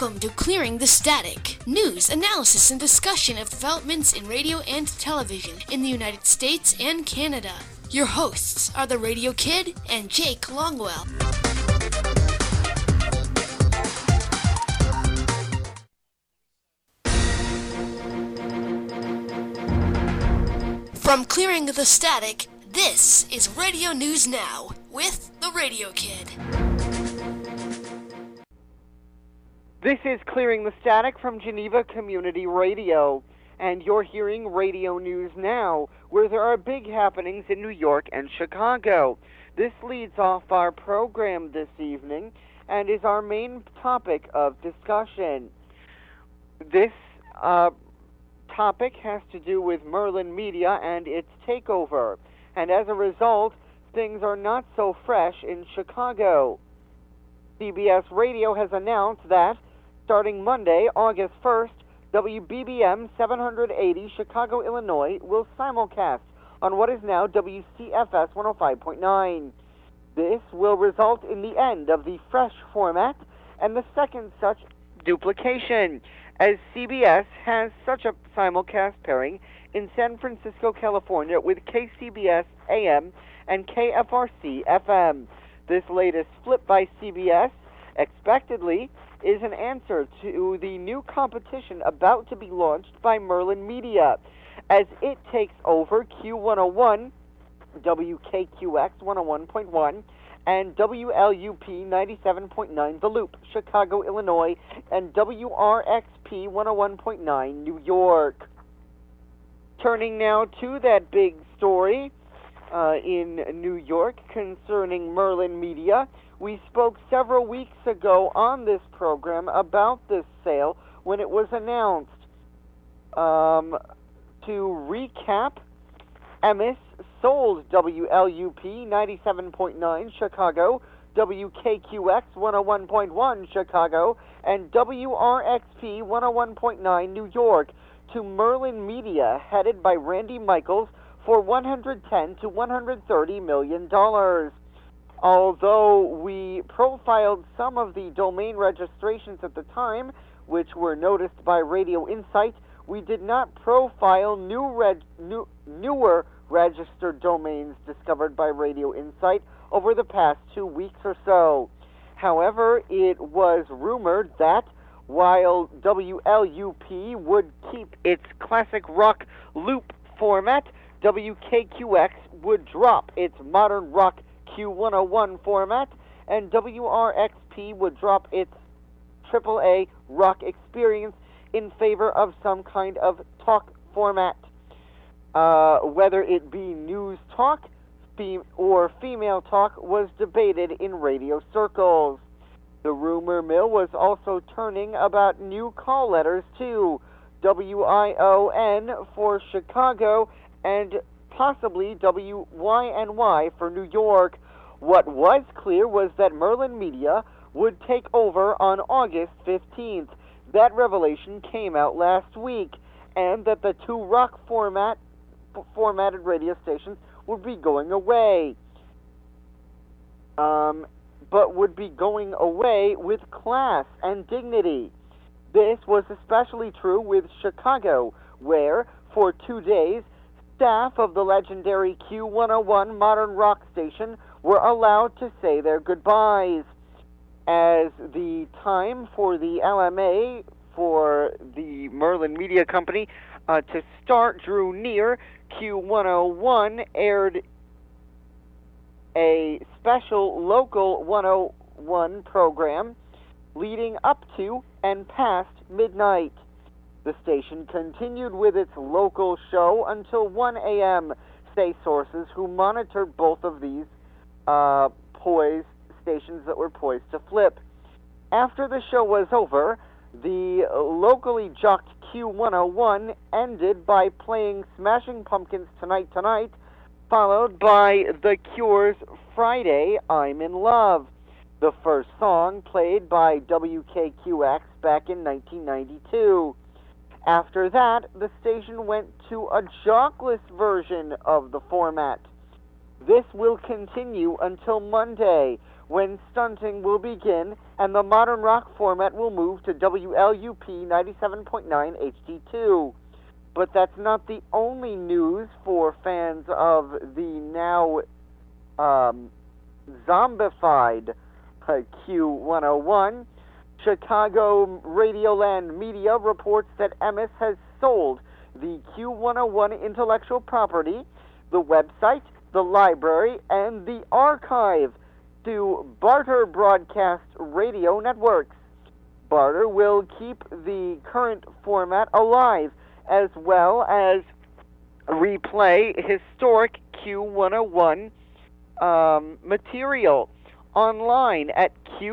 Welcome to Clearing the Static, news, analysis, and discussion of developments in radio and television in the United States and Canada. Your hosts are the Radio Kid and Jake Longwell. From Clearing the Static, this is Radio News Now with the Radio Kid. This is Clearing the Static from Geneva Community Radio, and you're hearing Radio News Now, where there are big happenings in New York and Chicago. This leads off our program this evening and is our main topic of discussion. This topic has to do with Merlin Media and its takeover, and as a result, things are not so fresh in Chicago. CBS Radio has announced that, starting Monday, August 1st, WBBM 780 Chicago, Illinois will simulcast on what is now WCFS 105.9. This will result in the end of the fresh format and the second such duplication, as CBS has such a simulcast pairing in San Francisco, California with KCBS AM and KFRC FM. This latest flip by CBS, expectedly, is an answer to the new competition about to be launched by Merlin Media, as it takes over Q101, WKQX 101.1, and WLUP 97.9 The Loop, Chicago, Illinois, and WRXP 101.9 New York. Turning now to that big story in New York concerning Merlin Media. We spoke several weeks ago on this program about this sale when it was announced. To recap, Emmis sold WLUP 97.9 Chicago, WKQX 101.1 Chicago, and WRXP 101.9 New York to Merlin Media, headed by Randy Michaels, for $110 to $130 million. Although we profiled some of the domain registrations at the time, which were noticed by Radio Insight, we did not profile newer registered domains discovered by Radio Insight over the past 2 weeks or so. However, it was rumored that while WLUP would keep its classic rock loop format, WKQX would drop its modern rock Q101 format, and WRXP would drop its AAA rock experience in favor of some kind of talk format. Whether it be news talk or female talk was debated in radio circles. The rumor mill was also turning about new call letters too, WION for Chicago and possibly WYNY for New York. What was clear was that Merlin Media would take over on August 15th. That revelation came out last week, and that the two rock formatted radio stations would be going away. But would be going away with class and dignity. This was especially true with Chicago, where, for 2 days, staff of the legendary Q101 modern rock station were allowed to say their goodbyes. As the time for the LMA, for the Merlin Media Company, to start drew near, Q101 aired a special local 101 program leading up to and past midnight. The station continued with its local show until 1 a.m., say sources who monitored both of these stations that were poised to flip. After the show was over, the locally jocked Q101 ended by playing Smashing Pumpkins' Tonight Tonight, followed by The Cure's Friday, I'm in Love, the first song played by WKQX back in 1992. After that, the station went to a jockless version of the format. This will continue until Monday, when stunting will begin and the modern rock format will move to WLUP 97.9 HD2. But that's not the only news for fans of the now zombified Q101. Chicago Radioland Media reports that Emmis has sold the Q101 intellectual property, the website, the library, and the archive to Barter Broadcast Radio Networks. Barter will keep the current format alive, as well as replay historic Q101 material online at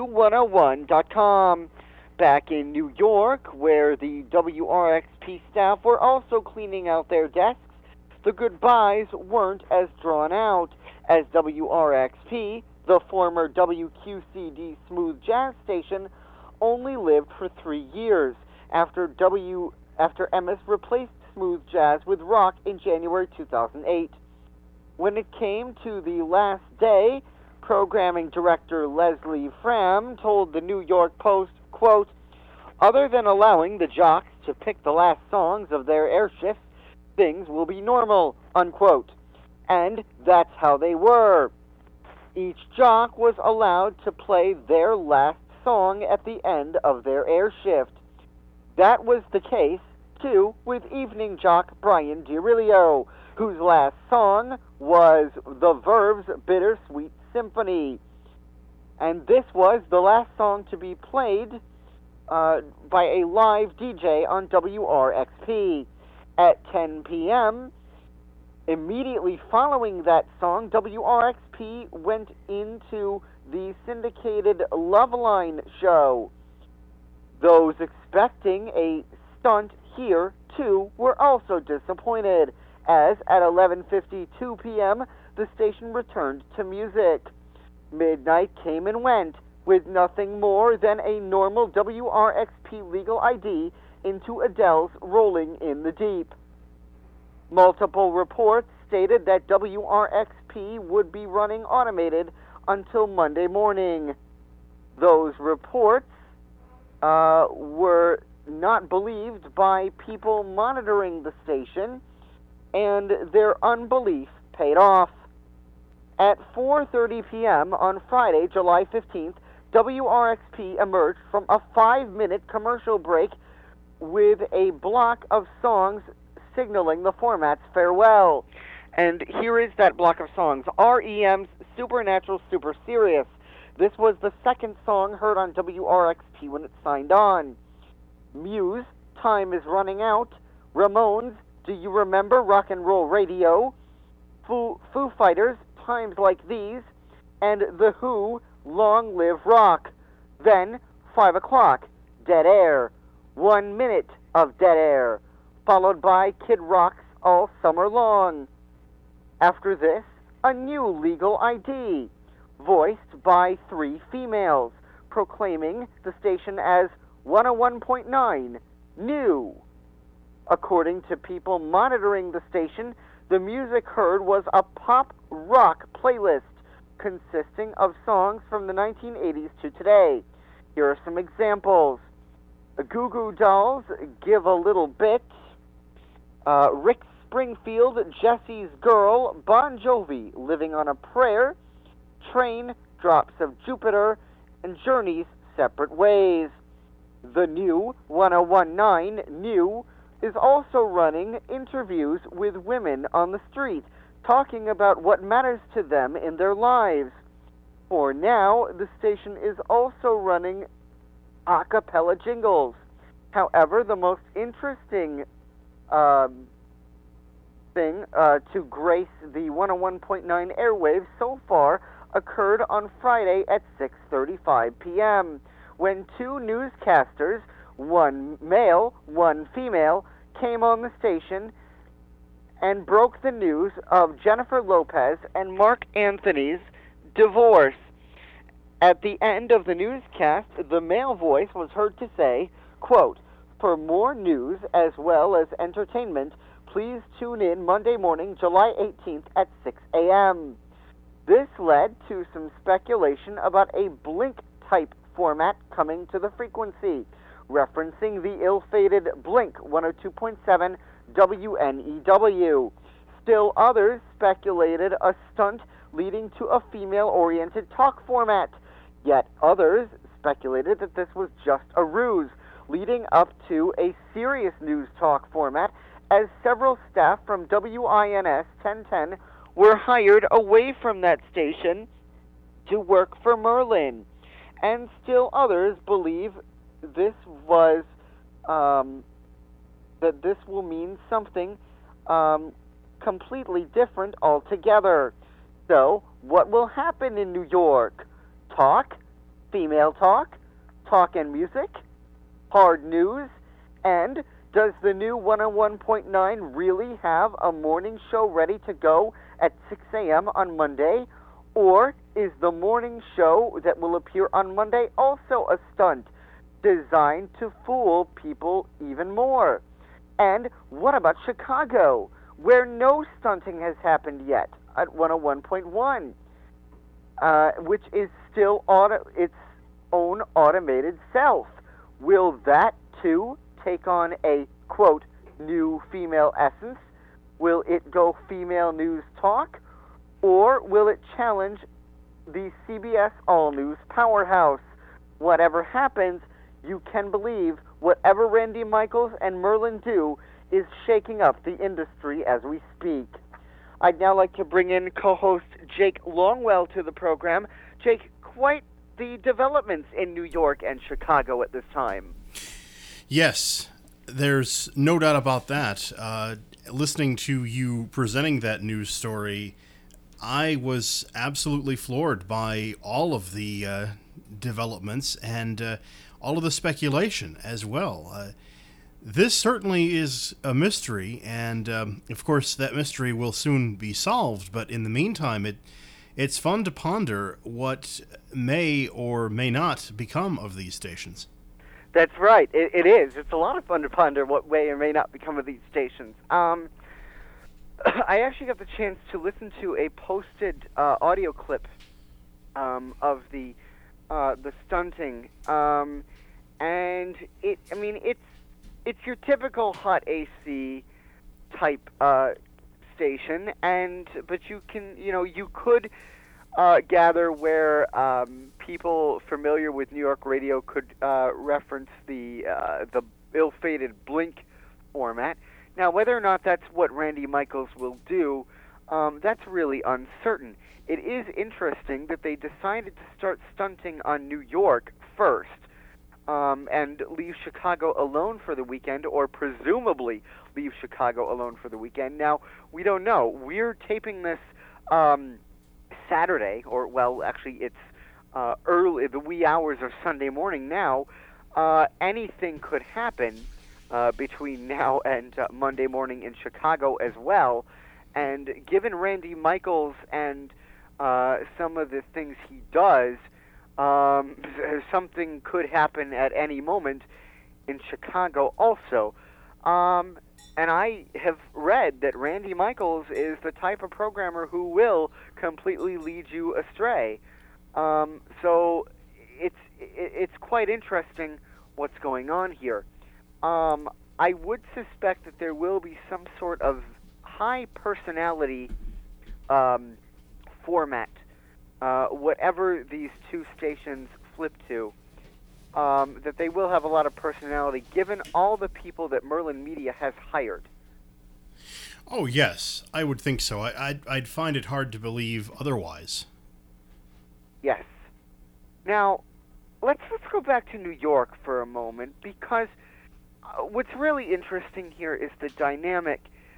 Q101.com. Back in New York, where the WRXP staff were also cleaning out their desks, the goodbyes weren't as drawn out, as WRXP, the former WQCD smooth jazz station, only lived for 3 years after Emmis replaced smooth jazz with rock in January 2008. When it came to the last day, programming director Leslie Fram told the New York Post, quote, "Other than allowing the jocks to pick the last songs of their air shifts, things will be normal," unquote. And that's how they were. Each jock was allowed to play their last song at the end of their air shift. That was the case, too, with evening jock Brian DiRilio, whose last song was The Verve's Bittersweet Symphony. And this was the last song to be played by a live DJ on WRXP. At 10 p.m., immediately following that song, WRXP went into the syndicated Loveline show. Those expecting a stunt here, too, were also disappointed, as at 11:52 p.m., the station returned to music. Midnight came and went, with nothing more than a normal WRXP legal ID into Adele's Rolling in the Deep. Multiple reports stated that WRXP would be running automated until Monday morning. Those reports were not believed by people monitoring the station, and their unbelief paid off. At 4:30 p.m. on Friday, July 15th, WRXP emerged from a 5-minute commercial break with a block of songs signaling the format's farewell. And here is that block of songs. REM's Supernatural Super Serious. This was the second song heard on WRXP when it signed on. Muse, Time Is Running Out. Ramones, Do You Remember Rock and Roll Radio? Foo Fighters, Times Like These. And The Who, Long Live Rock. Then, 5 o'clock, Dead Air. 1 minute of Dead Air, followed by Kid Rock's All Summer Long. After this, a new legal ID, voiced by 3 females, proclaiming the station as 101.9 New. According to people monitoring the station, the music heard was a pop-rock playlist consisting of songs from the 1980s to today. Here are some examples. Goo Goo Dolls, Give a Little Bit, Rick Springfield, Jesse's Girl, Bon Jovi, Living on a Prayer, Train, Drops of Jupiter, and Journey's Separate Ways. The new 1019 New is also running interviews with women on the street, talking about what matters to them in their lives. For now, the station is also running a cappella jingles. However, the most interesting thing to grace the 101.9 airwaves so far occurred on Friday at 6:35 p.m. when 2 newscasters, one male, one female, came on the station and broke the news of Jennifer Lopez and Mark Anthony's divorce. At the end of the newscast, the male voice was heard to say, quote, "For more news as well as entertainment, please tune in Monday morning, July 18th at 6 a.m. This led to some speculation about a Blink-type format coming to the frequency, referencing the ill-fated Blink 102.7 WNEW. Still others speculated a stunt leading to a female-oriented talk format. Yet others speculated that this was just a ruse, leading up to a serious news talk format, as several staff from WINS 1010 were hired away from that station to work for Merlin. And still others believe this was that this will mean something completely different altogether. So, what will happen in New York? Talk, female talk and music, hard news, and does the new 101.9 really have a morning show ready to go at 6 a.m. on Monday? Or is the morning show that will appear on Monday also a stunt designed to fool people even more? And what about Chicago, where no stunting has happened yet at 101.1, which is still its own automated self? Will that, too, take on a, quote, new female essence? Will it go female news talk? Or will it challenge the CBS All News powerhouse? Whatever happens, you can believe whatever Randy Michaels and Merlin do is shaking up the industry as we speak. I'd now like to bring in co-host Jake Longwell to the program. Jake, quite the developments in New York and Chicago at this time. Yes, there's no doubt about that. Listening to you presenting that news story, I was absolutely floored by all of the developments and all of the speculation as well. This certainly is a mystery, and of course that mystery will soon be solved, but in the meantime it's fun to ponder what may or may not become of these stations. That's right. It is. It's a lot of fun to ponder what may or may not become of these stations. I actually got the chance to listen to a posted audio clip of the stunting, and it's your typical hot AC type station, but you could gather where people familiar with New York radio could reference the ill-fated Blink format. Now, whether or not that's what Randy Michaels will do, that's really uncertain. It is interesting that they decided to start stunting on New York first, and leave Chicago alone for the weekend, or presumably leave Chicago alone for the weekend. Now, we don't know. We're taping this Saturday, or, well, actually it's early, the wee hours of Sunday morning now. Anything could happen between now and Monday morning in Chicago as well. And given Randy Michaels and some of the things he does, something could happen at any moment in Chicago also. And I have read that Randy Michaels is the type of programmer who will completely lead you astray. So it's quite interesting what's going on here. I would suspect that there will be some sort of high personality format, whatever these two stations flip to, that they will have a lot of personality, given all the people that Merlin Media has hired. Oh, yes, I would think so. I'd find it hard to believe otherwise. Yes. Now, let's go back to New York for a moment, because what's really interesting here is the dynamic.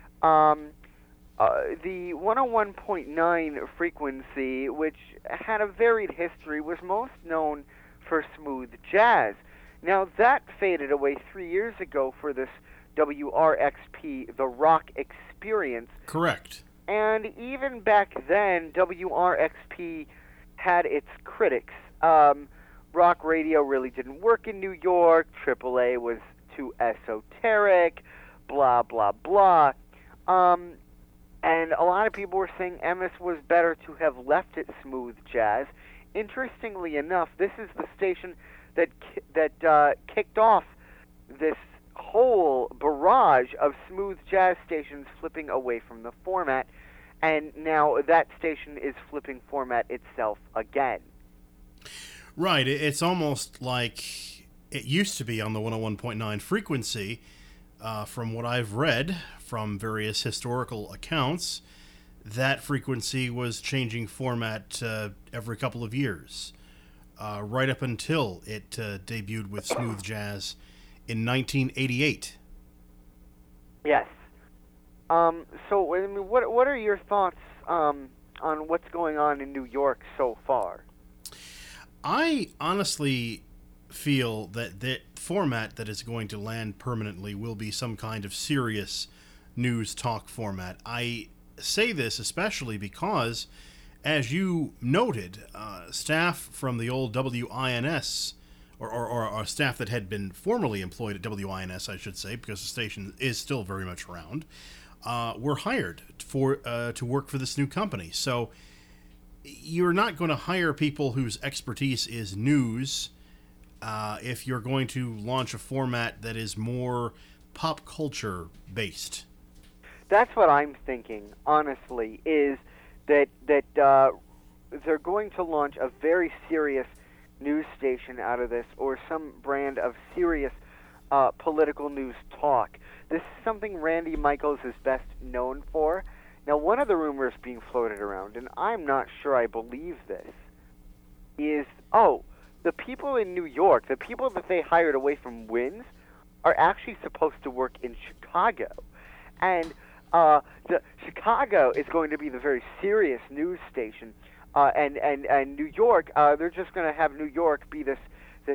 The 101.9 frequency, which had a varied history, was most known for smooth jazz. Now, that faded away 3 years ago for this WRXP, the Rock Experience. Correct. And even back then, WRXP had its critics. Rock radio really didn't work in New York. AAA was too esoteric, blah, blah, blah. And a lot of people were saying MS was better to have left it smooth jazz. Interestingly enough, this is the station that kicked off this whole barrage of smooth jazz stations flipping away from the format, and now that station is flipping format itself again. Right, it's almost like it used to be on the 101.9 frequency. From what I've read from various historical accounts, that frequency was changing format every couple of years, right up until it debuted with smooth jazz in 1988. Yes. So, I mean, what are your thoughts on what's going on in New York so far? I honestly feel that the format that is going to land permanently will be some kind of serious news talk format. I say this especially because, as you noted, staff from the old WINS, or staff that had been formerly employed at WINS, I should say, because the station is still very much around, were hired to work for this new company. So you're not going to hire people whose expertise is news if you're going to launch a format that is more pop culture based. That's what I'm thinking, honestly, is that they're going to launch a very serious news station out of this, or some brand of serious political news talk. This is something Randy Michaels is best known for. Now, one of the rumors being floated around, and I'm not sure I believe this, is, the people in New York, the people that they hired away from WINS, are actually supposed to work in Chicago. And Chicago is going to be the very serious news station, and New York, they're just going to have New York be this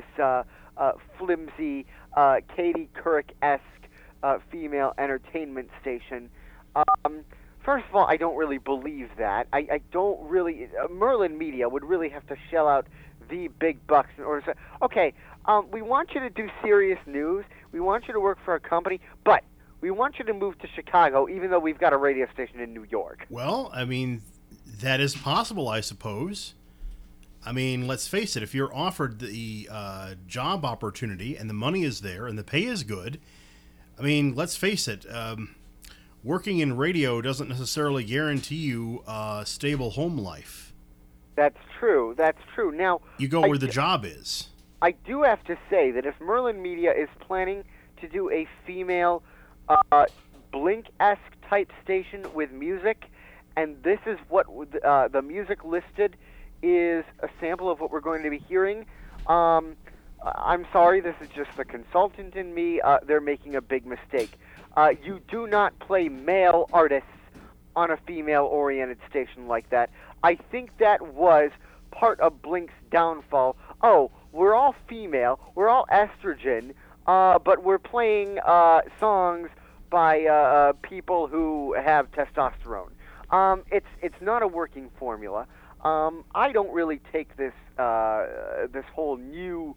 flimsy, Katie Couric-esque female entertainment station. First of all, I don't really believe that. I don't really. Merlin Media would really have to shell out the big bucks in order to say, okay, we want you to do serious news. We want you to work for a company, but we want you to move to Chicago, even though we've got a radio station in New York. Well, I mean, that is possible, I suppose. I mean, let's face it, if you're offered the job opportunity and the money is there and the pay is good, I mean, let's face it, working in radio doesn't necessarily guarantee you a stable home life. That's true. Now, you go where the job is. I do have to say that if Merlin Media is planning to do a female Blink-esque type station with music, and this is what the music listed is a sample of what we're going to be hearing, I'm sorry, this is just the consultant in me. They're making a big mistake. You do not play male artists on a female-oriented station like that. I think that was part of Blink's downfall. Oh, we're all female, we're all estrogen, but we're playing songs by people who have testosterone. It's not a working formula. I don't really take this this whole new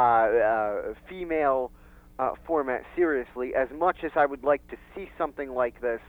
female format seriously as much as I would like to see something like this.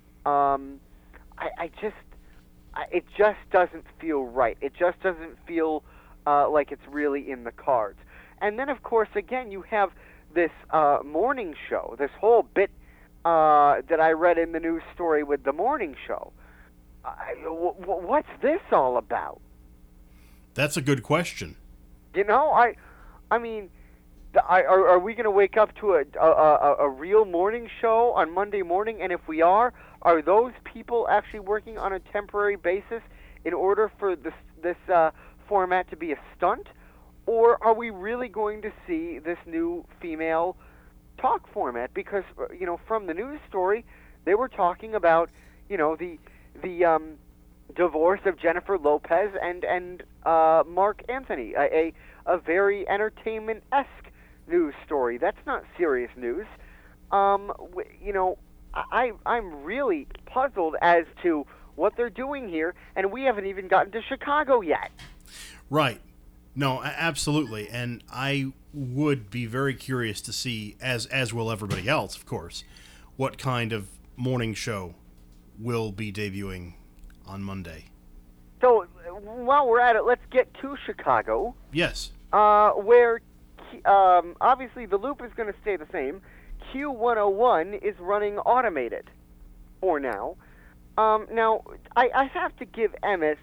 It just doesn't feel right. It just doesn't feel like it's really in the cards. And then, of course, again, you have this morning show, this whole bit that I read in the news story with the morning show. What's this all about? That's a good question. You know, I mean, are we going to wake up to a real morning show on Monday morning? And if we are those people actually working on a temporary basis in order for this format to be a stunt? Or are we really going to see this new female talk format? Because, you know, from the news story, they were talking about, you know, the divorce of Jennifer Lopez and Mark Anthony, a very entertainment-esque news story. That's not serious news. You know, I'm really puzzled as to what they're doing here, and we haven't even gotten to Chicago yet. Right. No, absolutely. And I would be very curious to see, as will everybody else, of course, what kind of morning show will be debuting on Monday. So while we're at it, let's get to Chicago. Yes. Where obviously the loop is going to stay the same. Q101 is running automated for now. Now, I have to give Emmis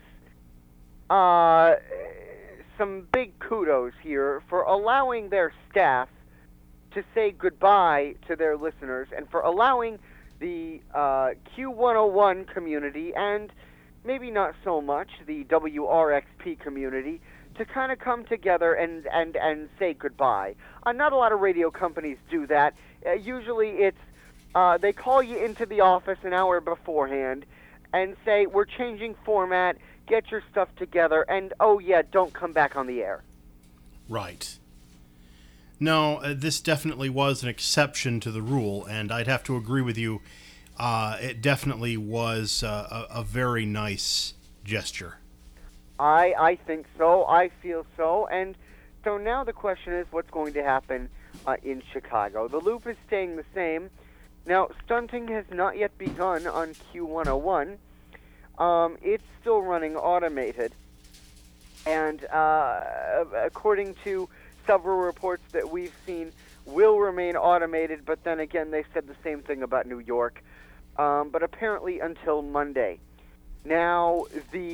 some big kudos here for allowing their staff to say goodbye to their listeners and for allowing the Q101 community and maybe not so much the WRXP community to kind of come together and say goodbye. Not a lot of radio companies do that. Usually it's they call you into the office an hour beforehand and say, we're changing format, get your stuff together, and oh yeah, don't come back on the air. Right. No, this definitely was an exception to the rule, and I'd have to agree with you. It definitely was a very nice gesture. I think so. I feel so. And so now the question is what's going to happen in Chicago. The loop is staying the same. Now, stunting has not yet begun on Q101. It's still running automated. And according to several reports that we've seen, will remain automated, but then again, they said the same thing about New York. But apparently until Monday. Now,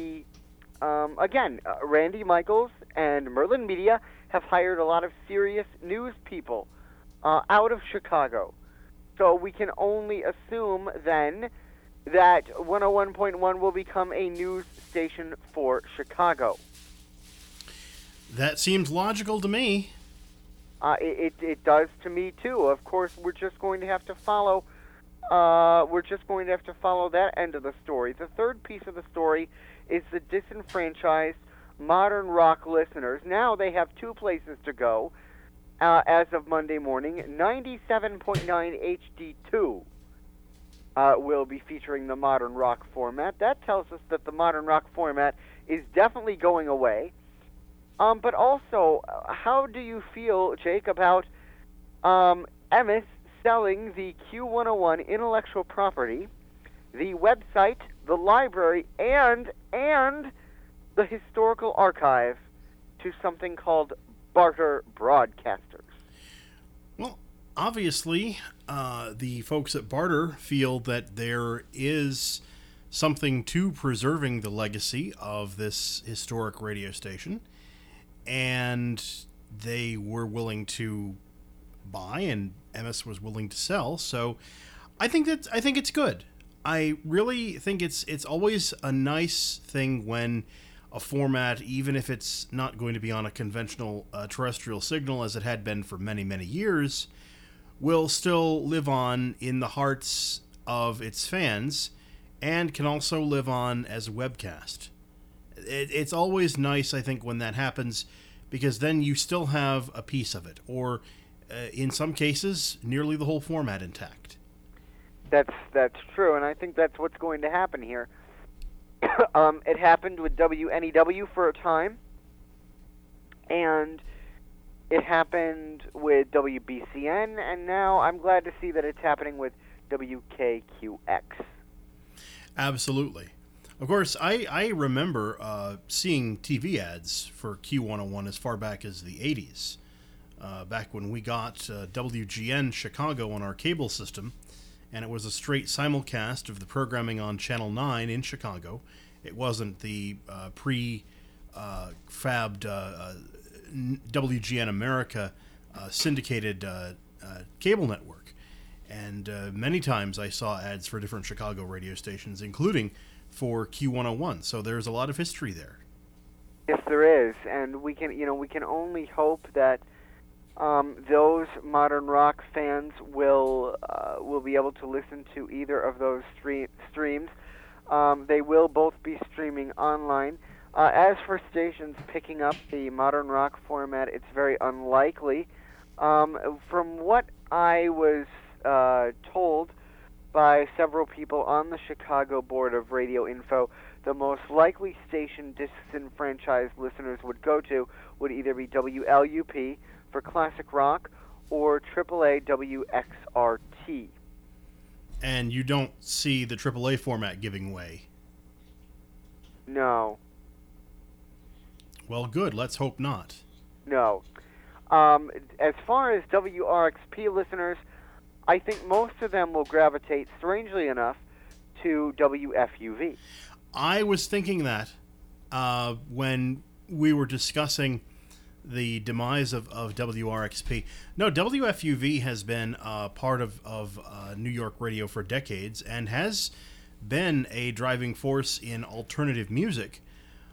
Randy Michaels and Merlin Media have hired a lot of serious news people out of Chicago. So we can only assume then that 101.1 will become a news station for Chicago. That seems logical to me. It does to me too. Of course, we're just going to have to follow. That end of the story. The third piece of the story is the disenfranchised modern rock listeners. Now they have two places to go. As of Monday morning, 97.9 HD2 will be featuring the modern rock format. That tells us that the modern rock format is definitely going away. But also, how do you feel, Jake, about Emmis selling the Q101 intellectual property, the website, the library, and the historical archive to something called Barter Broadcasters? Well, obviously, the folks at Barter feel that there is something to preserving the legacy of this historic radio station, and they were willing to buy, and Emmis was willing to sell. So I think it's good. I really think it's always a nice thing when a format, even if it's not going to be on a conventional terrestrial signal as it had been for many, many years, will still live on in the hearts of its fans and can also live on as a webcast. It's always nice, I think, when that happens, because then you still have a piece of it, or in some cases, nearly the whole format intact. That's true, and I think that's what's going to happen here. It happened with WNEW for a time, and it happened with WBCN, and now I'm glad to see that it's happening with WKQX. Absolutely. Of course, I remember seeing TV ads for Q101 as far back as the 80s, back when we got WGN Chicago on our cable system, and it was a straight simulcast of the programming on Channel 9 in Chicago. It wasn't the pre-fabbed WGN America syndicated cable network. And many times I saw ads for different Chicago radio stations, including for Q101. So there's a lot of history there. Yes, there is, and we can only hope that those modern rock fans will be able to listen to either of those streams. They will both be streaming online. As for stations picking up the modern rock format, it's very unlikely. From what I was told by several people on the Chicago Board of Radio Info, the most likely station disenfranchised listeners would go to would either be WLUP for classic rock or AAA WXRT. And you don't see the AAA format giving way. No. Well, good. Let's hope not. No. As far as WRXP listeners, I think most of them will gravitate, strangely enough, to WFUV. I was thinking that when we were discussing the demise of WRXP. No, WFUV has been part of New York radio for decades and has been a driving force in alternative music.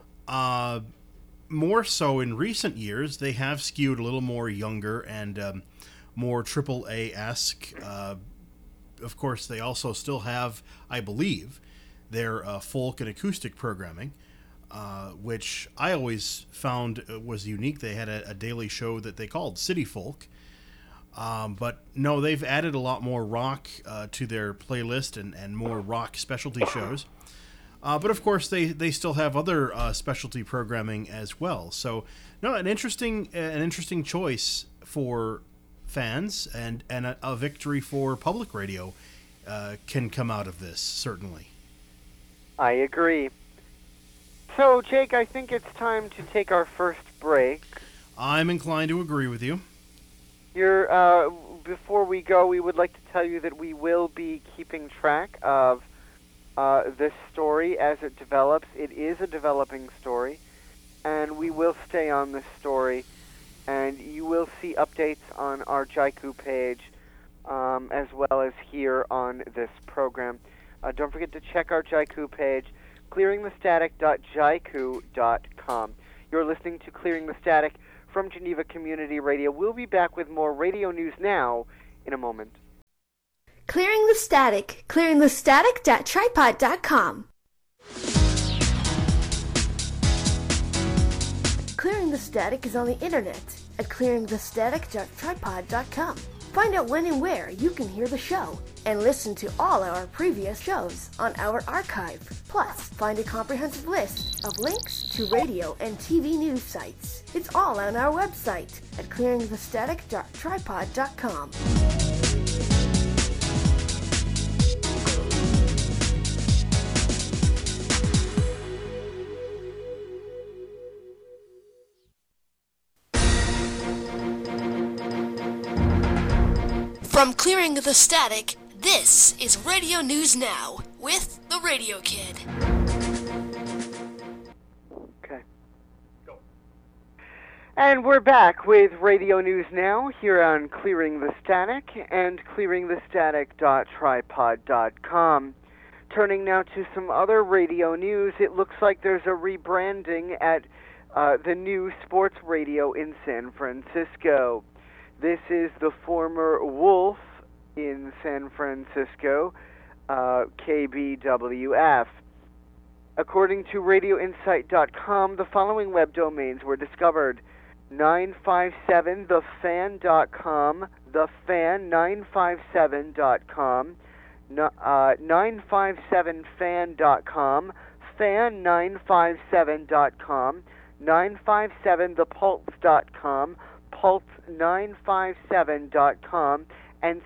More so in recent years, they have skewed a little more younger and more AAA-esque. Of course, they also still have, I believe, their folk and acoustic programming, which I always found was unique. They had a daily show that they called City Folk. But no, they've added a lot more rock to their playlist and more rock specialty shows. But of course, they still have other specialty programming as well. So, no, an interesting choice for fans and a victory for public radio can come out of this, certainly. I agree. So, Jake, I think it's time to take our first break. I'm inclined to agree with you. Before we go, we would like to tell you that we will be keeping track of this story as it develops. It is a developing story, and we will stay on this story, and you will see updates on our Jaiku page as well as here on this program. Don't forget to check our Jaiku page, clearingthestatic.jaiku.com. You're listening to Clearing the Static from Geneva Community Radio. We'll be back with more radio news now in a moment. Clearing the Static, clearingthestatic.tripod.com. Clearing the Static is on the internet at clearingthestatic.tripod.com. Find out when and where you can hear the show and listen to all our previous shows on our archive. Plus, find a comprehensive list of links to radio and TV news sites. It's all on our website at clearingthestatic.tripod.com. From Clearing the Static, this is Radio News Now with the Radio Kid. Okay. Go. And we're back with Radio News Now here on Clearing the Static and clearingthestatic.tripod.com. Turning now to some other radio news, it looks like there's a rebranding at the new sports radio in San Francisco. This is the former Wolf in San Francisco, KBWF. According to RadioInsight.com, the following web domains were discovered: 957thefan.com, thefan957.com, 957fan.com, fan957.com, 957thepulse.com, pulse957.com, and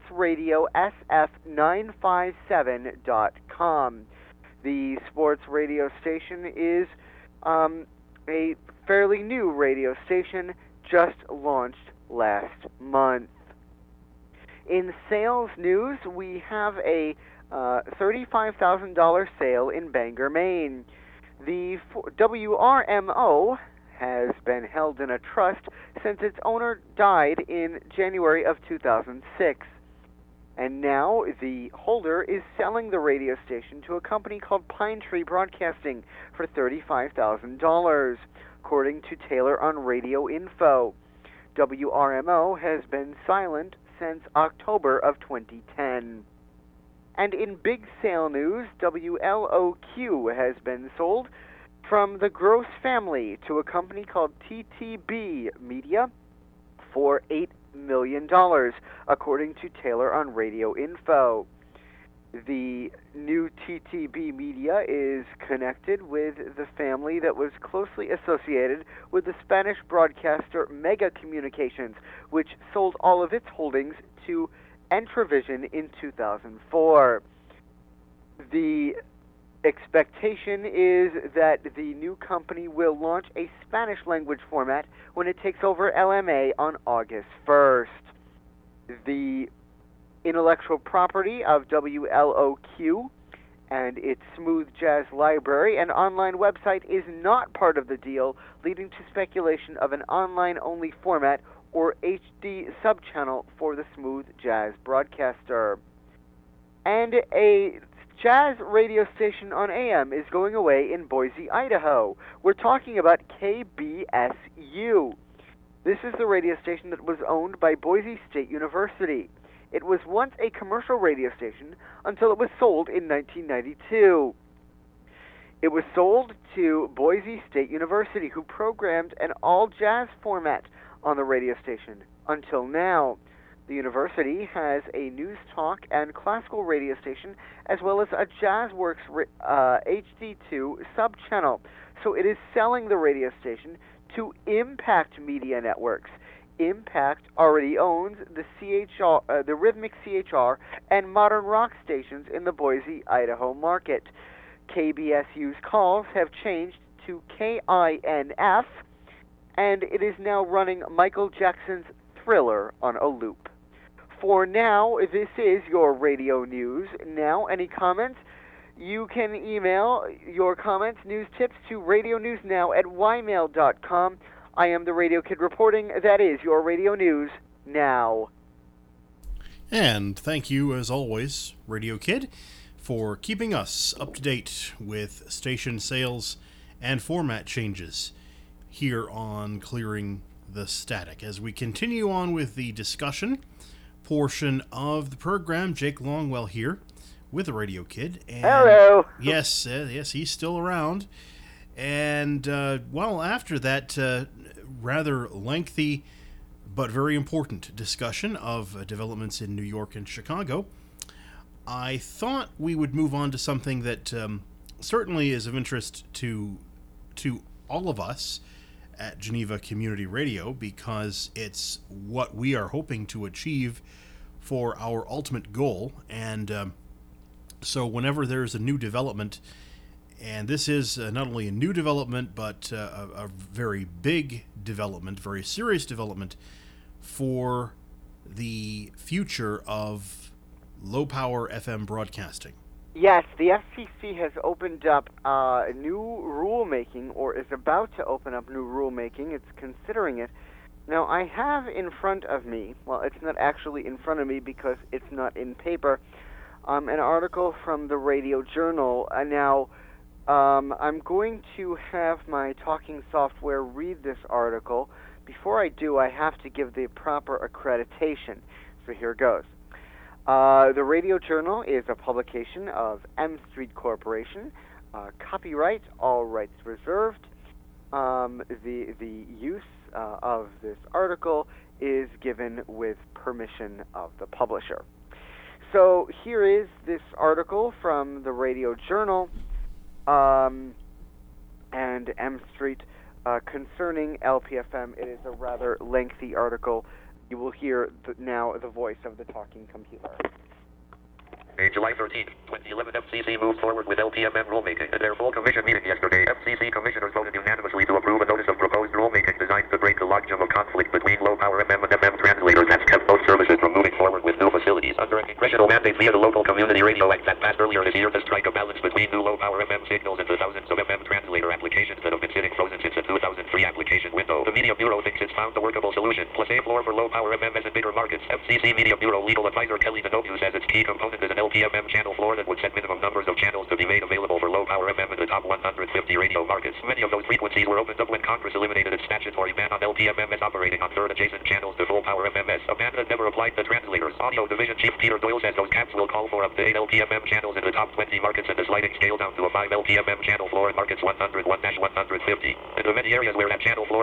sportsradiosf957.com. The sports radio station is a fairly new radio station, just launched last month. In sales news, we have a $35,000 sale in Bangor, Maine. The WRMO has been held in a trust since its owner died in January of 2006. And now the holder is selling the radio station to a company called Pine Tree Broadcasting for $35,000, according to Taylor on Radio Info. WRMO has been silent since October of 2010. And in big sale news, WLOQ has been sold from the Gross family to a company called TTB Media for $8 million, according to Taylor on Radio Info. The new TTB Media is connected with the family that was closely associated with the Spanish broadcaster Mega Communications, which sold all of its holdings to Entravision in 2004. The expectation is that the new company will launch a Spanish language format when it takes over LMA on August 1st. The intellectual property of WLOQ and its smooth jazz library and online website is not part of the deal, leading to speculation of an online-only format or HD subchannel for the smooth jazz broadcaster. And a jazz radio station on AM is going away in Boise, Idaho. We're talking about KBSU. This is the radio station that was owned by Boise State University. It was once a commercial radio station until it was sold in 1992. It was sold to Boise State University, who programmed an all-jazz format on the radio station until now. The university has a news talk and classical radio station, as well as a JazzWorks HD2 sub-channel. So it is selling the radio station to Impact Media Networks. Impact already owns the the Rhythmic CHR and modern rock stations in the Boise, Idaho market. KBSU's calls have changed to KINF, and it is now running Michael Jackson's Thriller on a loop. For now, this is your radio news. Now, any comments? You can email your comments, news tips to radionewsnow@ymail.com. I am the Radio Kid reporting. That is your radio news now. And thank you, as always, Radio Kid, for keeping us up to date with station sales and format changes here on Clearing the Static. As we continue on with the discussion portion of the program, Jake Longwell here with the Radio Kid. And hello. Yes, he's still around. And, after that rather lengthy but very important discussion of developments in New York and Chicago, I thought we would move on to something that certainly is of interest to all of us at Geneva Community Radio, because it's what we are hoping to achieve for our ultimate goal. And so whenever there's a new development, and this is not only a new development, but a very big development, very serious development for the future of low-power FM broadcasting. Yes, the FCC has opened up new rulemaking, or is about to open up new rulemaking. It's considering it. Now, I have in front of me, well, it's not actually in front of me because it's not in paper, an article from the Radio Journal. I'm going to have my talking software read this article. Before I do, I have to give the proper accreditation. So here goes. The Radio Journal is a publication of M Street Corporation. Copyright, all rights reserved. The use of this article is given with permission of the publisher. So here is this article from the Radio Journal and M Street concerning LPFM. It is a rather lengthy article. You will hear now the voice of the talking computer. July 13, 2011, FCC moved forward with LPMM rulemaking. At their full commission meeting yesterday, FCC commissioners voted unanimously to approve a notice of proposed rulemaking designed to break the logjam of conflict between low-power FM and FM translators that's kept both services from moving forward with new facilities. Under a congressional mandate via the Local Community Radio Act that passed earlier this year to strike a balance between new low-power FM signals and the thousands of FM translator applications that have been sitting frozen since the 2003 application window. The Media Bureau thinks it's found a workable solution, plus a floor for low-power FM as in bigger markets. FCC Media Bureau legal advisor Kelly Denobu says its key component is an LPMM channel floor that would set minimum numbers of channels to be made available for low-power FM in the top 150 radio markets. Many of those frequencies were opened up when Congress eliminated its statutory ban on LPMMS operating on third adjacent channels to full-power MMS, a ban that never applied to translators. Audio Division Chief Peter Doyle says those caps will call for up to 8 LPMM channels in the top 20 markets and a sliding scale down to a 5 LPMM channel floor in markets 101-150. And to many areas where that channel floor for LPMM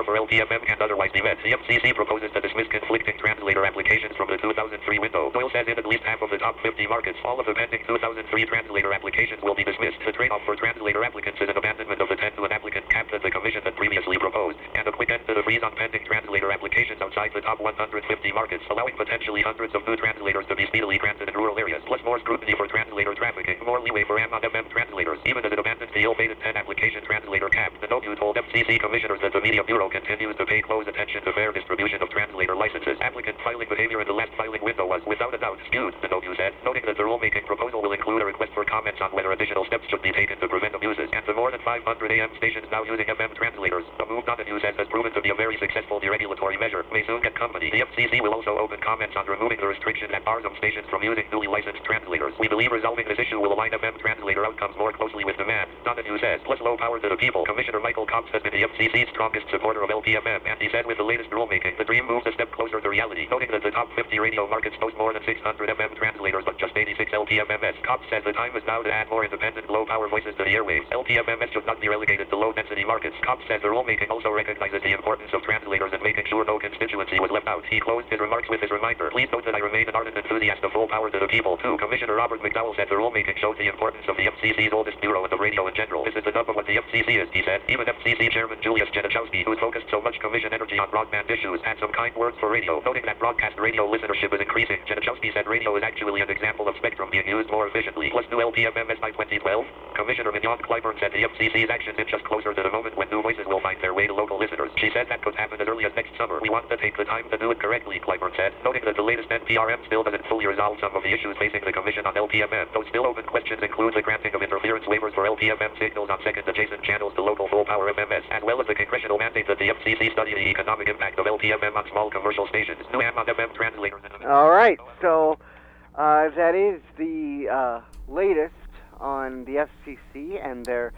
LPFM and otherwise divest. The FCC proposes to dismiss conflicting translator applications from the 2003 window. Doyle says in at least half of the top 50 markets, all of the pending 2003 translator applications will be dismissed. The trade-off for translator applicants is an abandonment of the 10 to an applicant cap that the Commission had previously proposed, and a quick end to the freeze on pending translator applications outside the top 150 markets, allowing potentially hundreds of new translators to be speedily granted in rural areas, plus more scrutiny for translator trafficking, more leeway for AM/FM translators, even as it abandons the ill-fated 10 application translator cap. The note told FCC commissioners that the Media Bureau continues to pay close attention to fair distribution of translator licenses. Applicant filing behavior in the last filing window was, without a doubt, skewed, the note said, noting that the rulemaking proposal will include a request for comments on whether additional steps should be taken to prevent abuses, and the more than 500 AM stations now using FM translators, a move not in use as has proven to be a very successful deregulatory measure, may soon get company. The FCC will also open comments on removing the restriction that bars some stations from using duly licensed translators. We believe resolving this issue will align FM translator outcomes more closely with demand. Donahue says, plus low power to the people. Commissioner Michael Cox has been the FCC's strongest supporter of LPFM, and he said with the latest rulemaking, the dream moves a step closer to reality, noting that the top 50 radio markets boast more than 600 FM translators but just 86 LPFMS. Cox says the time is now to add more independent low-power voices to the airwaves. LPFMS should not be relegated to low-density markets. Cox says the rulemaking also recognizes the importance of translators and making sure no constituency was left out. He closed his remarks with his reminder, please note that I remain an ardent enthusiast of full power to the people, too. Commissioner Robert McDowell said the rulemaking shows the importance of the FCC's oldest bureau and the radio in general. This is the nub of what the FCC is, he said. Even FCC Chairman Julius Genachowski, who's focused so much Commission energy on broadband issues, had some kind words for radio, noting that broadcast radio listenership is increasing. Genachowski said radio is actually an example of spectrum being used more efficiently. Plus new LPFMS by 2012. Commissioner Mignon Clyburn said the FCC's actions inch us closer to the moment when new voices will find their way to local listeners. She said that could happen as early as next summer. We want to take the time to do it correctly, Clyburn said, noting that the latest NPRM still doesn't fully resolve some of the issues facing the Commission on LPFM. Those still open questions include the granting of interference waivers for LPFM signals on second adjacent channels to local full-power FMS, as well as the congressional mandate that the FCC study the economic impact of LPFM on small commercial stations. New AM/FM translators. All right, so that is the latest on the FCC and their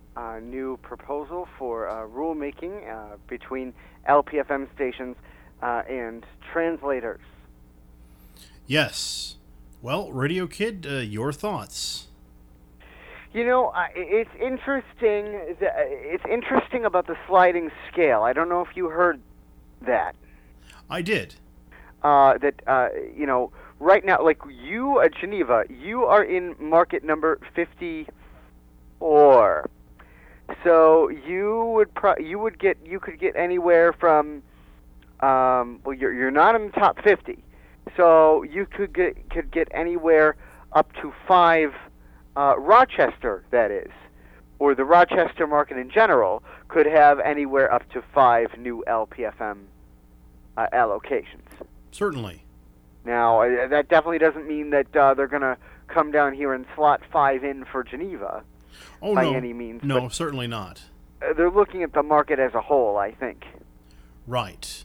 new proposal for rulemaking between LPFM stations and translators. Yes. Well, Radio Kid, your thoughts? You know, it's interesting. It's interesting about the sliding scale. I don't know if you heard that. I did. You know, right now, like you at Geneva, you are in market number 54. So you could get anywhere from, well, you're not in the top 50. So you could get anywhere up to 5. Rochester, that is, or the Rochester market in general, could have anywhere up to 5 new LPFM allocations. Certainly. Now, that definitely doesn't mean that they're going to come down here and slot 5 in for Geneva by any means. No, certainly not. They're looking at the market as a whole, I think. Right.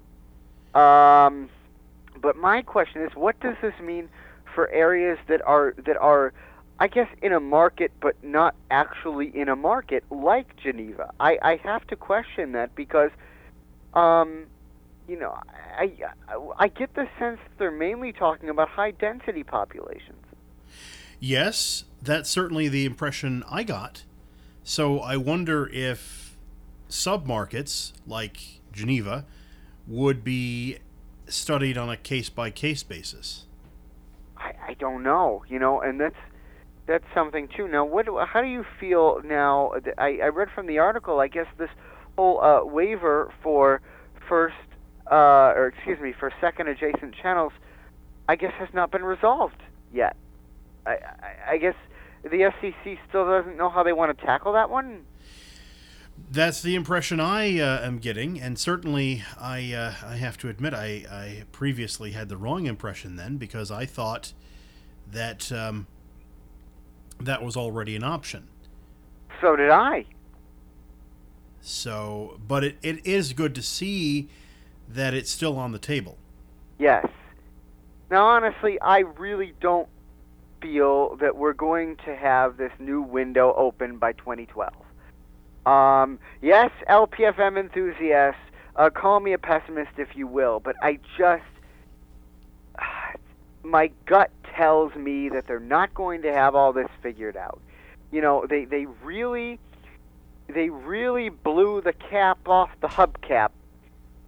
But my question is, what does this mean for areas that are I guess in a market, but not actually in a market like Geneva? I have to question that because, you know, I get the sense that they're mainly talking about high-density populations. Yes, that's certainly the impression I got. So I wonder if submarkets like Geneva would be studied on a case-by-case basis. I don't know, you know, and that's something too. Now, how do you feel now? I read from the article, I guess this whole waiver for for second adjacent channels, I guess has not been resolved yet. I guess the FCC still doesn't know how they want to tackle that one. That's the impression I am getting, and certainly I have to admit I previously had the wrong impression then, because I thought that that was already an option. So did I. So, but it is good to see that it's still on the table. Yes. Now, honestly, I really don't feel that we're going to have this new window open by 2012. Yes, LPFM enthusiasts, call me a pessimist if you will, but I just, my gut tells me that they're not going to have all this figured out. You know, they really blew the cap off the hubcap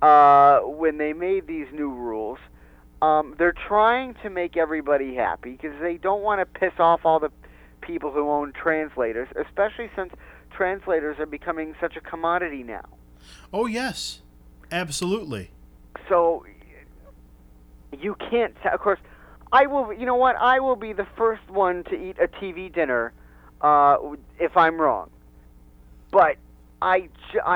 when they made these new rules, they're trying to make everybody happy because they don't want to piss off all the people who own translators, especially since translators are becoming such a commodity now. Oh, yes. Absolutely. So you can't, of course, I will, you know what, I will be the first one to eat a TV dinner if I'm wrong. But I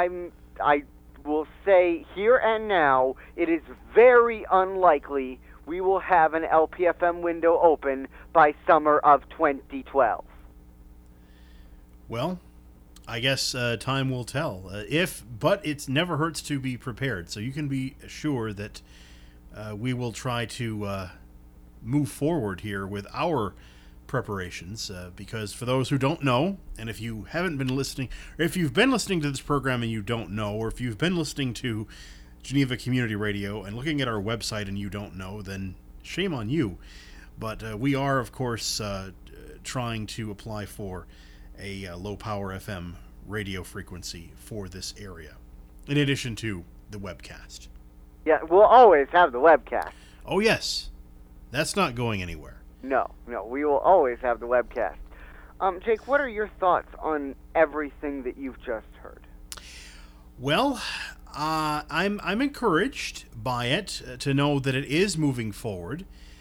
will say here and now, it is very unlikely we will have an LPFM window open by summer of 2012. Well, I guess time will tell. But it never hurts to be prepared. So you can be sure that we will try to move forward here with our preparations. Because for those who don't know, and if you haven't been listening, or if you've been listening to this program and you don't know, or if you've been listening to Geneva Community Radio and looking at our website and you don't know, then shame on you. But we are, of course, trying to apply for a low-power FM radio frequency for this area, in addition to the webcast. Yeah, we'll always have the webcast. Oh, yes. That's not going anywhere. No, we will always have the webcast. Jake, what are your thoughts on everything that you've just heard? Well, I'm encouraged by it to know that it is moving forward.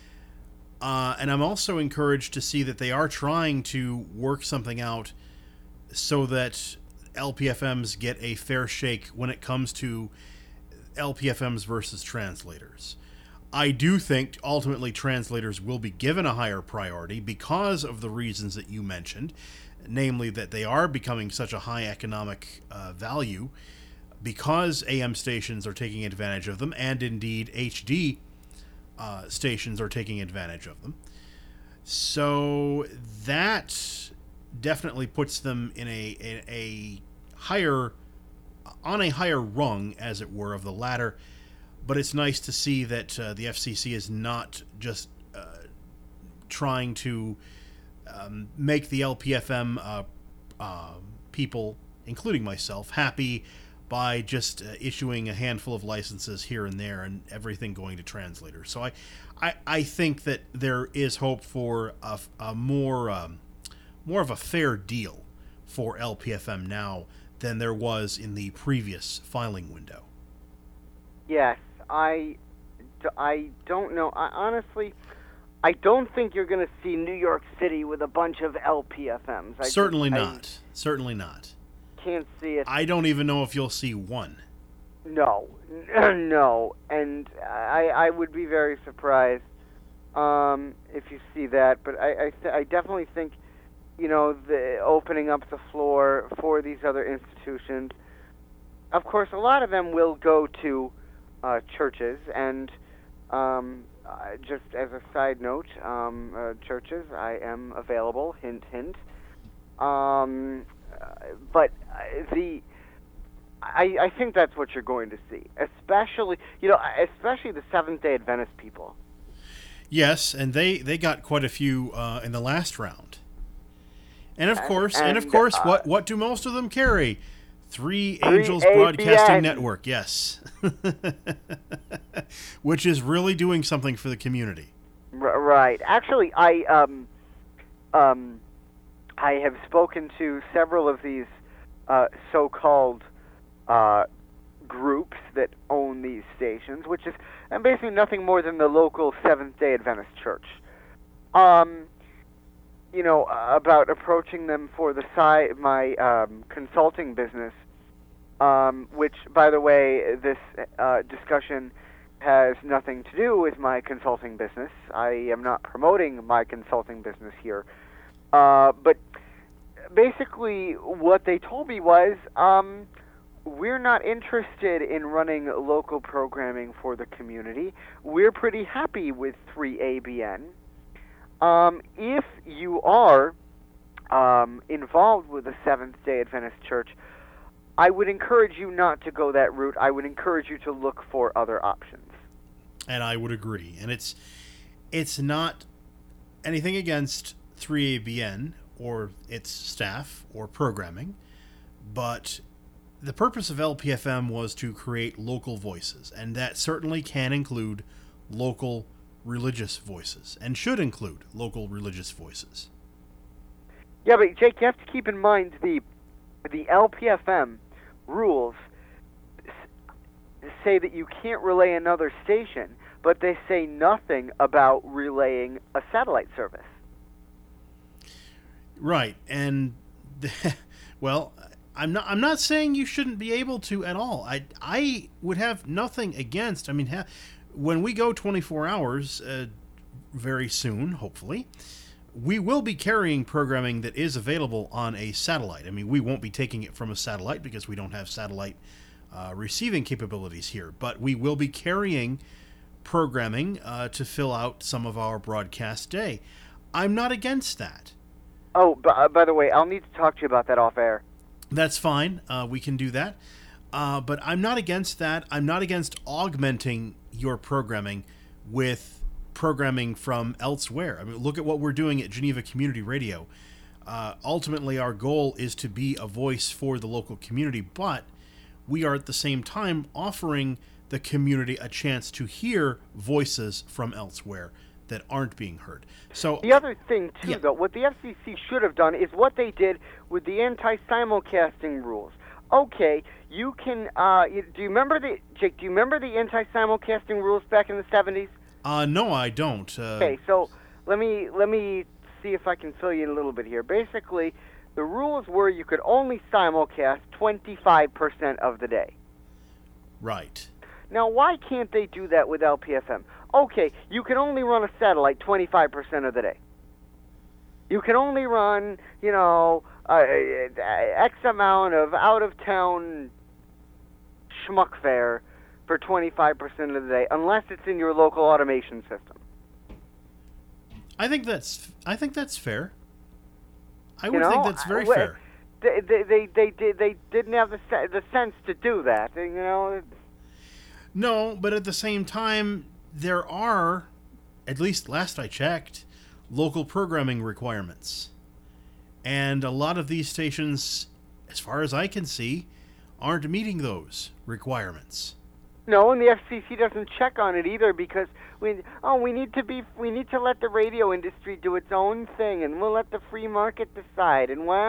And I'm also encouraged to see that they are trying to work something out so that LPFMs get a fair shake when it comes to LPFMs versus translators. I do think ultimately translators will be given a higher priority because of the reasons that you mentioned, namely that they are becoming such a high economic value because AM stations are taking advantage of them, and indeed HD stations are taking advantage of them. So that definitely puts them in a higher rung, as it were, of the ladder. But it's nice to see that the FCC is not just trying to make the LPFM people, including myself, happy by just issuing a handful of licenses here and there and everything going to translators. So I think that there is hope for a more of a fair deal for LPFM now than there was in the previous filing window. Yes, I don't know. Honestly, I don't think you're going to see New York City with a bunch of LPFMs. Certainly not. Can't see it. I don't even know if you'll see one. No, and I would be very surprised if you see that. But I definitely think, the opening up the floor for these other institutions. Of course, a lot of them will go to churches, and just as a side note, churches, I am available. Hint, hint. But I think that's what you're going to see, especially the Seventh-day Adventist people. Yes, and they got quite a few in the last round. And of course, what do most of them carry? Three Angels Broadcasting Network, yes. Which is really doing something for the community. Right. Actually, I have spoken to several of these so-called groups that own these stations, which is basically nothing more than the local Seventh-day Adventist church. About approaching them for my consulting business, which, by the way, this discussion has nothing to do with my consulting business. I am not promoting my consulting business here. But basically what they told me was, we're not interested in running local programming for the community. We're pretty happy with 3ABN. If you are involved with the Seventh-day Adventist Church, I would encourage you not to go that route. I would encourage you to look for other options. And I would agree. And it's not anything against 3ABN or its staff or programming, but the purpose of LPFM was to create local voices, and that certainly can include local religious voices, and should include local religious voices. Yeah, but Jake, you have to keep in mind the LPFM rules say that you can't relay another station, but they say nothing about relaying a satellite service. Right, and well, I'm not saying you shouldn't be able to at all. I would have nothing against. I mean, when we go 24 hours very soon, hopefully, we will be carrying programming that is available on a satellite. I mean, we won't be taking it from a satellite because we don't have satellite receiving capabilities here, but we will be carrying programming to fill out some of our broadcast day. I'm not against that. Oh, by the way, I'll need to talk to you about that off air. That's fine. We can do that. But I'm not against that. I'm not against augmenting your programming with programming from elsewhere. I mean, look at what we're doing at Geneva Community Radio. Ultimately, our goal is to be a voice for the local community, but we are at the same time offering the community a chance to hear voices from elsewhere that aren't being heard. So the other thing, too, though, what the FCC should have done is what they did with the anti-simulcasting rules. Okay, you can, do you remember Jake, do you remember the anti-simulcasting rules back in the 70s? No, I don't. Okay, so let me see if I can fill you in a little bit here. Basically, the rules were you could only simulcast 25% of the day. Right. Now, why can't they do that with LPFM? Okay, you can only run a satellite 25% of the day. You can only run, X amount of out-of-town schmuck fare for 25% of the day, unless it's in your local automation system. I think that's fair. I would think that's very fair. They didn't have the sense to do that, No, but at the same time, there are, at least last I checked, local programming requirements. And a lot of these stations, as far as I can see, aren't meeting those requirements. No, and the FCC doesn't check on it either because we need to let the radio industry do its own thing, and we'll let the free market decide. And wah.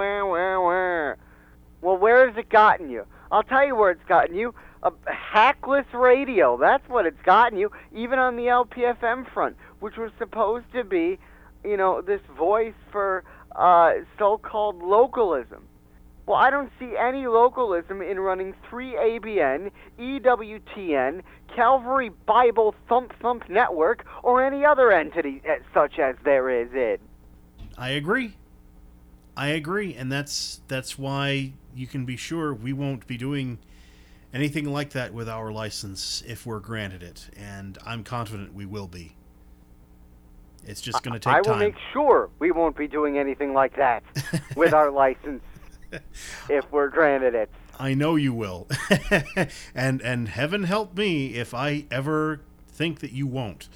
Well, where has it gotten you? I'll tell you where it's gotten you. A hackless radio. That's what it's gotten you, even on the LPFM front, which was supposed to be, this voice for so-called localism. Well, I don't see any localism in running 3ABN, EWTN, Calvary Bible Thump Network, or any other entity such as there is in. I agree, and that's why you can be sure we won't be doing anything like that with our license if we're granted it, and I'm confident we will be. It's just going to take time. I will make sure we won't be doing anything like that with our license if we're granted it. I know you will. and heaven help me if I ever think that you won't.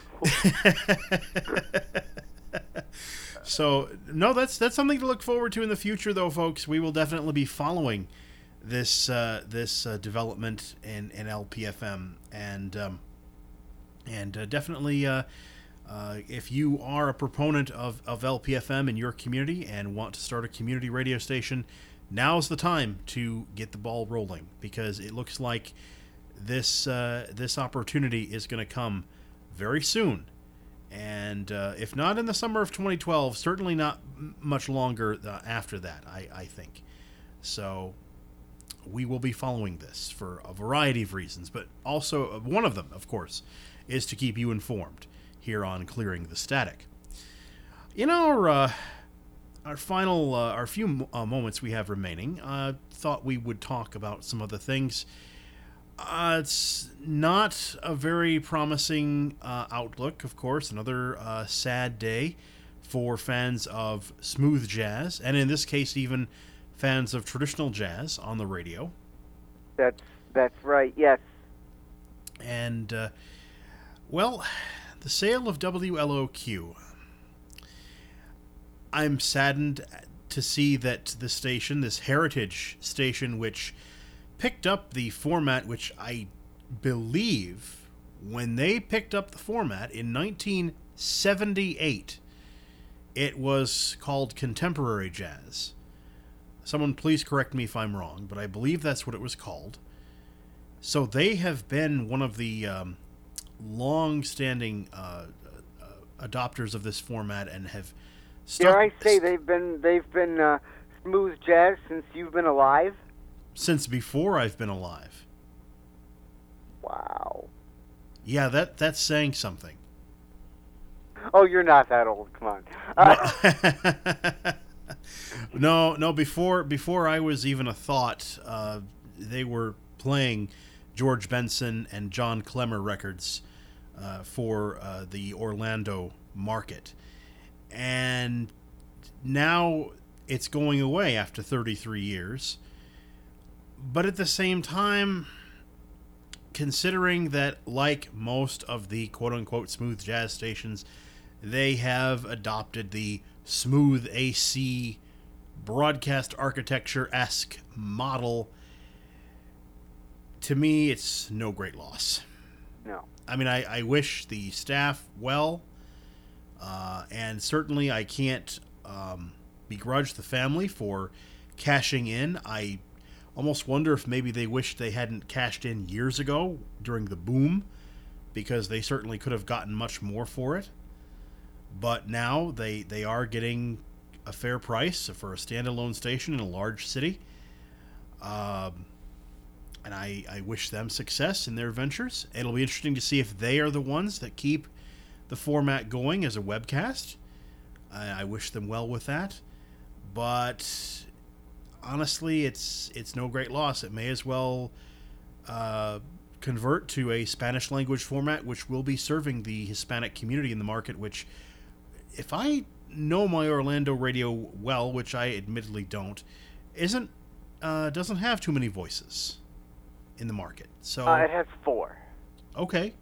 So, no, that's something to look forward to in the future, though, folks. We will definitely be following this development in LPFM, and definitely if you are a proponent of LPFM in your community and want to start a community radio station, now's the time to get the ball rolling, because it looks like this opportunity is going to come very soon. And if not in the summer of 2012, certainly not much longer after that, I think. So we will be following this for a variety of reasons, but also one of them, of course, is to keep you informed here on Clearing the Static. In our few moments we have remaining, thought we would talk about some other things. It's not a very promising outlook, of course. Another sad day for fans of smooth jazz, and in this case, even fans of traditional jazz on the radio. That's right, yes. And, well, the sale of WLOQ. I'm saddened to see that the station, this heritage station, which picked up the format, which I believe when they picked up the format in 1978, it was called contemporary jazz. Someone please correct me if I'm wrong, but I believe that's what it was called. So they have been one of the long-standing adopters of this format and have stuck. Dare I say they've been smooth jazz since you've been alive? Since before I've been alive. Wow. Yeah, that's saying something. Oh, you're not that old. Come on. No. Before I was even a thought, they were playing George Benson and John Clemmer records for the Orlando market, and now it's going away after 33 years. But at the same time, considering that, like most of the quote-unquote smooth jazz stations, they have adopted the smooth AC broadcast architecture-esque model, to me, it's no great loss. No. I mean, I wish the staff well, and certainly I can't begrudge the family for cashing in. I almost wonder if maybe they wished they hadn't cashed in years ago during the boom, because they certainly could have gotten much more for it. But now they are getting a fair price for a standalone station in a large city. And I wish them success in their ventures. It'll be interesting to see if they are the ones that keep the format going as a webcast. I wish them well with that. But honestly, it's no great loss. It may as well convert to a Spanish language format, which will be serving the Hispanic community in the market, which, if I know my Orlando radio well, which I admittedly don't, doesn't have too many voices in the market. So it has 4. Okay,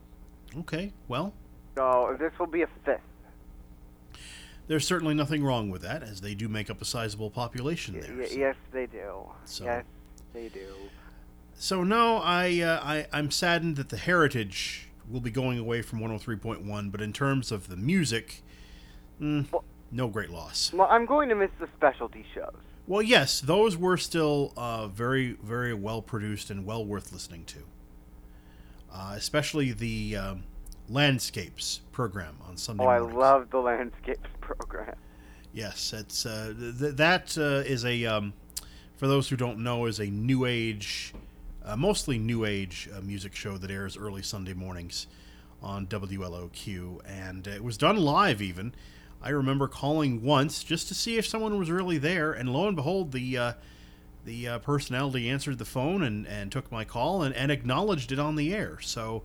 well, So this will be a 5th. there's certainly nothing wrong with that, as they do make up a sizable population there. Yes, they do. So- Yes, they do. So no, I'm saddened that the heritage will be going away from 103.1, but in terms of the music, no great loss. Well, I'm going to miss the specialty shows. Well, yes, those were still very, very well produced and well worth listening to. Especially the Landscapes program on Sunday mornings. I love the Landscapes program. Yes, it's that is a for those who don't know, is a new age, mostly new age music show that airs early Sunday mornings on WLOQ, and it was done live even. I remember calling once just to see if someone was really there, and lo and behold, the personality answered the phone and took my call and acknowledged it on the air. So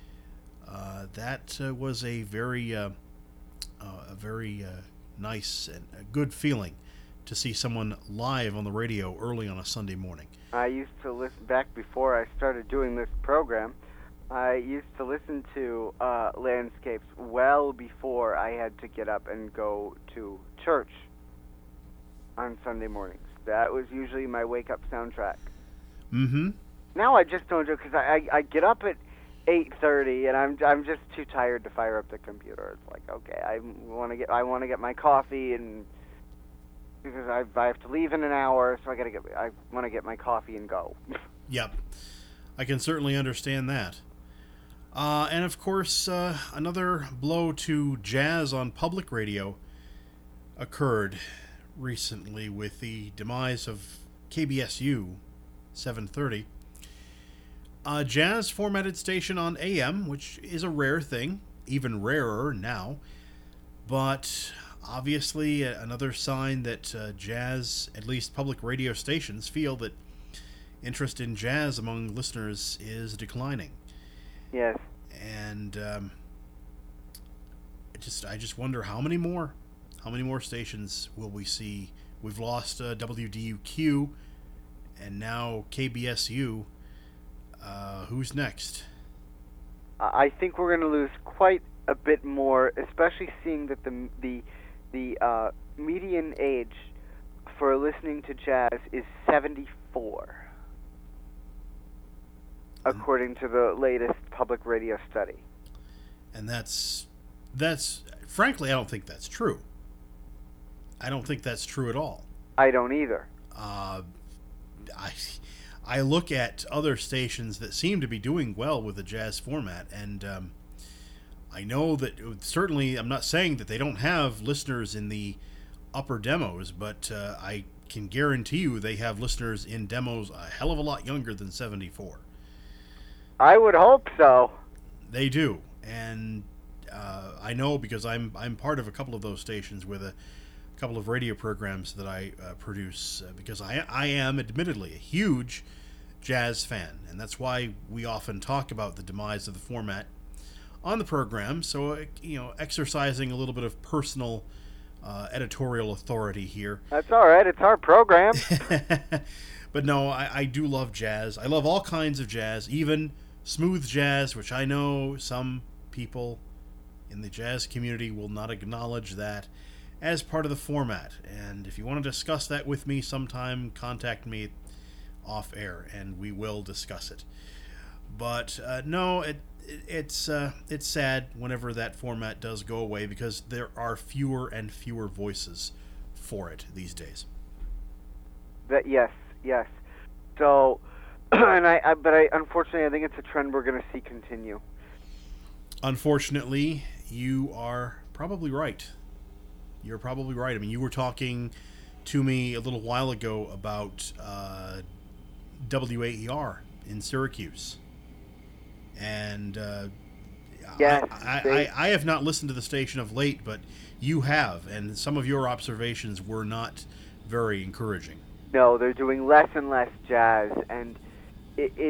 that was a very nice and a good feeling to see someone live on the radio early on a Sunday morning. I used to listen back before I started doing this program. I used to listen to Landscapes well before I had to get up and go to church on Sunday mornings. That was usually my wake-up soundtrack. Mm-hmm. Now I just don't do it because I get up at 8:30 and I'm just too tired to fire up the computer. It's like, okay, I want to get my coffee, and because I have to leave in an hour, so I want to get my coffee and go. Yep, I can certainly understand that. And of course, another blow to jazz on public radio occurred recently with the demise of KBSU 730. A jazz formatted station on AM, which is a rare thing, even rarer now, but obviously another sign that jazz, at least public radio stations, feel that interest in jazz among listeners is declining. Yes. And I just wonder how many more stations will we see? We've lost WDUQ, and now KBSU. Who's next? I think we're going to lose quite a bit more, especially seeing that the median age for listening to jazz is 74, according to the latest public radio study. And that's frankly, I don't think that's true. I don't think that's true at all. I don't either. I look at other stations that seem to be doing well with the jazz format, and I know that certainly, I'm not saying that they don't have listeners in the upper demos, but I can guarantee you they have listeners in demos a hell of a lot younger than 74. I would hope so. They do, and I know because I'm part of a couple of those stations with a couple of radio programs that I produce, because I am admittedly a huge jazz fan, and that's why we often talk about the demise of the format on the program. So, exercising a little bit of personal editorial authority here. That's all right. It's our program. But no, I do love jazz. I love all kinds of jazz, even smooth jazz, which I know some people in the jazz community will not acknowledge that as part of the format. And if you want to discuss that with me sometime, contact me off air and we will discuss it. But no, it's sad whenever that format does go away, because there are fewer and fewer voices for it these days. Yes. So, but unfortunately, I think it's a trend we're going to see continue. Unfortunately, you are probably right. You're probably right. I mean, you were talking to me a little while ago about WAER in Syracuse. And yes, I have not listened to the station of late, but you have, and some of your observations were not very encouraging. No, they're doing less and less jazz, and they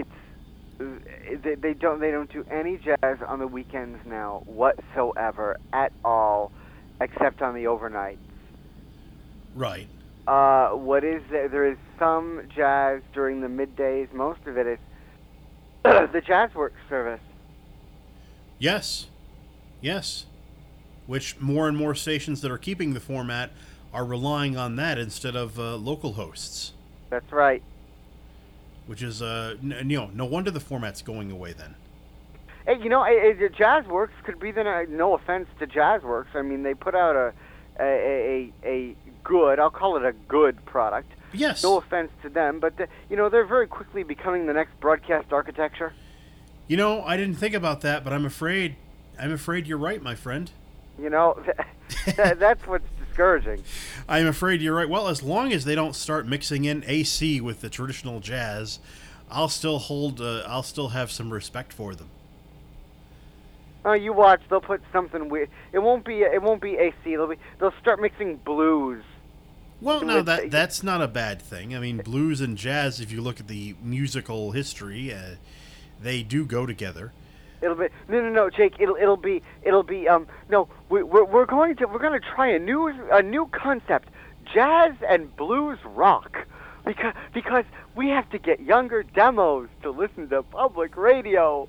don't do any jazz on the weekends now whatsoever at all, except on the overnights. Right. There is some jazz during the middays. Most of it is the JazzWorks service. Yes. Which more and more stations that are keeping the format are relying on that instead of local hosts. That's right. Which is, no wonder the format's going away then. Hey, JazzWorks could be no offense to JazzWorks. I mean, they put out a good, I'll call it a good product. Yes. No offense to them, but they're very quickly becoming the next broadcast architecture. I didn't think about that, but I'm afraid you're right, my friend. That's what's discouraging. I'm afraid you're right. Well, as long as they don't start mixing in AC with the traditional jazz, I'll still have some respect for them. Oh, you watch. They'll put something weird. It won't be AC. They'll start mixing blues. Well, no, that's not a bad thing. I mean, blues and jazz, if you look at the musical history, they do go together. It'll be no, Jake. It'll be no. We're going to try a new concept, jazz and blues rock, because we have to get younger demos to listen to public radio.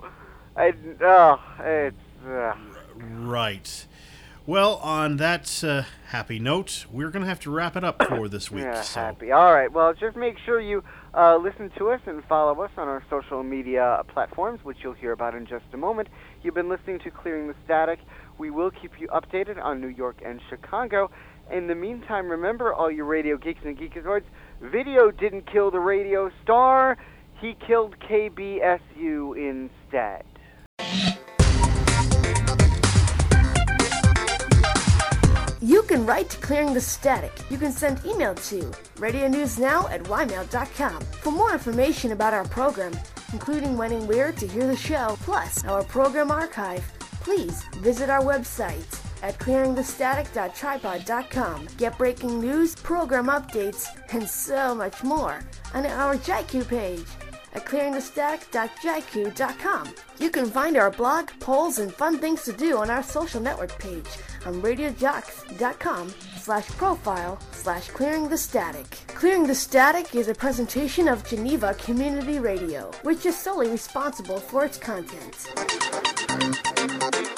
Right. Well, on that happy note, we're going to have to wrap it up for this week. Yeah, so. Happy. All right. Well, just make sure you listen to us and follow us on our social media platforms, which you'll hear about in just a moment. You've been listening to Clearing the Static. We will keep you updated on New York and Chicago. In the meantime, remember, all you radio geeks and geekazoids, video didn't kill the radio star. He killed KBSU instead. You can write to Clearing the Static. You can send email to radionewsnow@ymail.com. For more information about our program, including when and where to hear the show, plus our program archive, please visit our website at clearingthestatic.tripod.com. Get breaking news, program updates, and so much more on our JIQ page at clearingthestatic.jiq.com. You can find our blog, polls, and fun things to do on our social network page on radiojocks.com/profile/clearingthestatic. Clearing the Static is a presentation of Geneva Community Radio, which is solely responsible for its content.